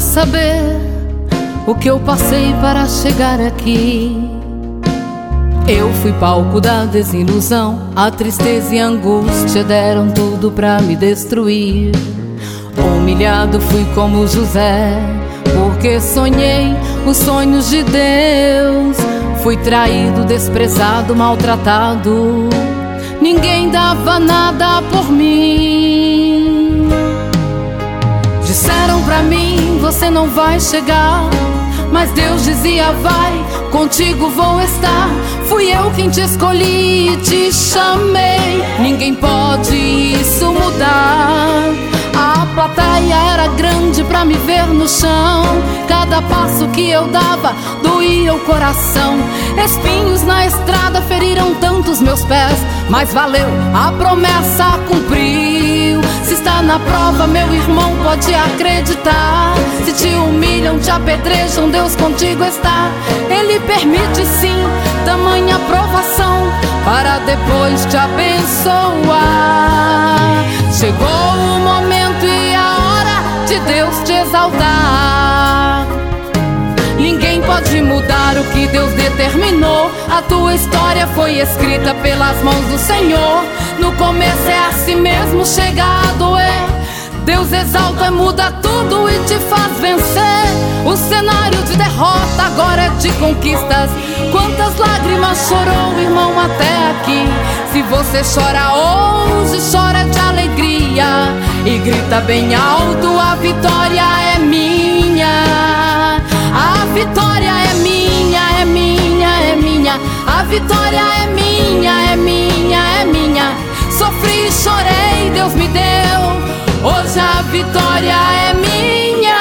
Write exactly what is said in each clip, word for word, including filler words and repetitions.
saber o que eu passei para chegar aqui. Eu fui palco da desilusão, a tristeza e a angústia deram tudo pra me destruir. Humilhado fui como José, porque sonhei os sonhos de Deus. Fui traído, desprezado, maltratado, ninguém dava nada por mim. Disseram pra mim, você não vai chegar, mas Deus dizia, vai, contigo vou estar. Fui eu quem te escolhi e te chamei, ninguém pode isso mudar. A plateia era grande pra me ver no chão, cada passo que eu dava doía o coração. Espinhos na estrada feriram tantos meus pés, mas valeu, a promessa cumpriu. Se está na prova, meu irmão, pode acreditar. Se te humilham, te apedrejam, Deus contigo está. Ele permite sim tamanha provação, para depois te abençoar. Chegou o momento e a hora de Deus te exaltar. Ninguém pode mudar o que Deus determinou. A tua história foi escrita pelas mãos do Senhor. No começo é assim mesmo, chega a doer. Deus exalta, muda tudo e te faz vencer. O cenário de derrota agora é de conquistas. Quantas lágrimas chorou, irmão, até aqui. Se você chora hoje, chora de alegria e grita bem alto, a vitória é minha. A vitória é minha, é minha, é minha. A vitória é minha, é minha, é minha. Sofri e chorei, Deus me deu. Hoje a vitória é minha.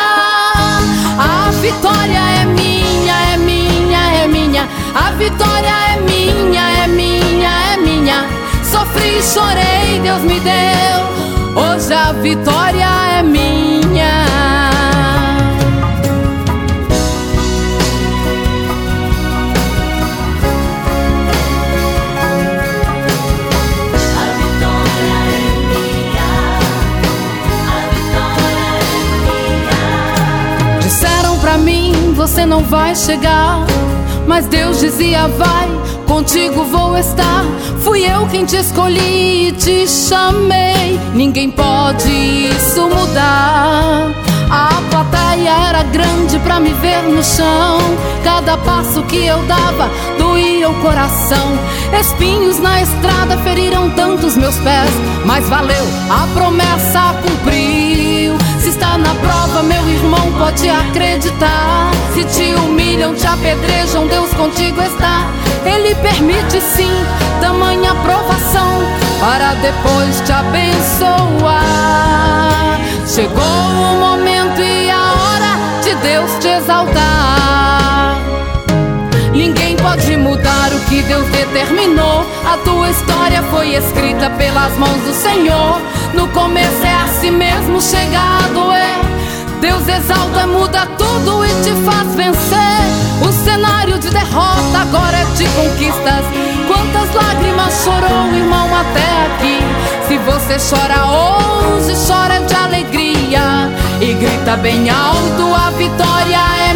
A vitória é minha, é minha, é minha. A vitória é minha, é minha, é minha. Sofri e chorei, Deus me deu. Hoje a vitória é minha. Você não vai chegar, mas Deus dizia, vai, contigo vou estar. Fui eu quem te escolhi e te chamei, ninguém pode isso mudar. A plateia era grande pra me ver no chão, cada passo que eu dava doía o coração. Espinhos na estrada feriram tantos meus pés, mas valeu, a promessa cumpriu. Se está na prova, meu irmão, pode acreditar. Se te humilham, te apedrejam, Deus contigo está. Ele permite sim tamanha provação, para depois te abençoar. Chegou o momento e a hora de Deus te exaltar. Ninguém pode mudar o que Deus determinou. A tua história foi escrita pelas mãos do Senhor. No começo é assim mesmo, chega a doer. Deus exalta, muda tudo e te faz vencer. O cenário de derrota agora é de conquistas. Quantas lágrimas chorou, irmão, até aqui. Se você chora hoje, chora de alegria e grita bem alto, a vitória é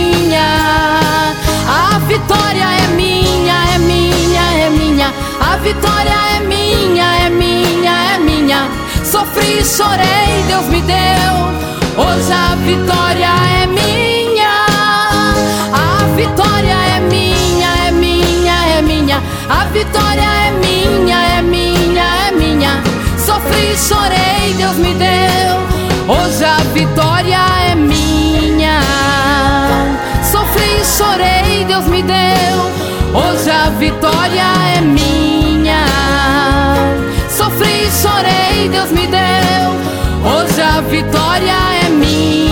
minha. A vitória é minha, é minha, é minha. A vitória é minha, é minha, é minha. Sofri e chorei, Deus me deu. Hoje a vitória é minha. A vitória é minha, é minha, é minha. A vitória é minha, é minha, é minha. Sofri e chorei, Deus me deu. Hoje a vitória é minha. Sofri e chorei, Deus me deu. Hoje a vitória é minha. Sofri e chorei, Deus me deu. Hoje a vitória é minha.